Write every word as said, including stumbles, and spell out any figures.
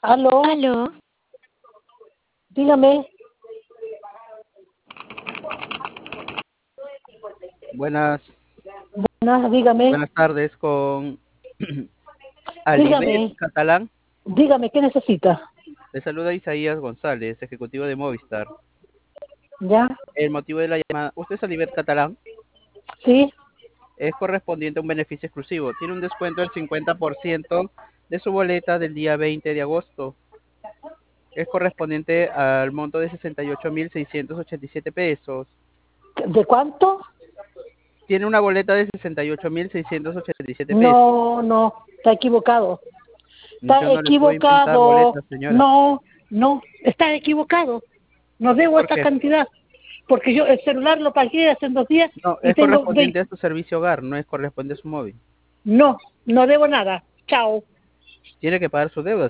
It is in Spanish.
Aló, Aló, dígame. Buenas, Buenas, dígame. buenas tardes con Alibet Dígame. Catalán. Dígame, ¿qué necesita? Le saluda Isaías González, ejecutivo de Movistar. ¿Ya? El motivo de la llamada, ¿usted es Alibet Catalán? ¿Sí? Es correspondiente a un beneficio exclusivo. Tiene un descuento del cincuenta por ciento de su boleta del día veinte de agosto. Es correspondiente al monto de sesenta y ocho mil seiscientos ochenta y siete pesos. ¿De cuánto? Tiene una boleta de sesenta y ocho mil seiscientos ochenta y siete pesos. No, no, está equivocado. Yo Está no le puedo inventar equivocado. boletas, señora. No, no, está equivocado. No debo ¿Por esa qué? cantidad. Porque yo el celular lo pagué hace dos días No, y es tengo correspondiente veinte. a su servicio hogar, no es correspondiente a su móvil. No, no debo nada. Chao. Tiene que pagar su deuda,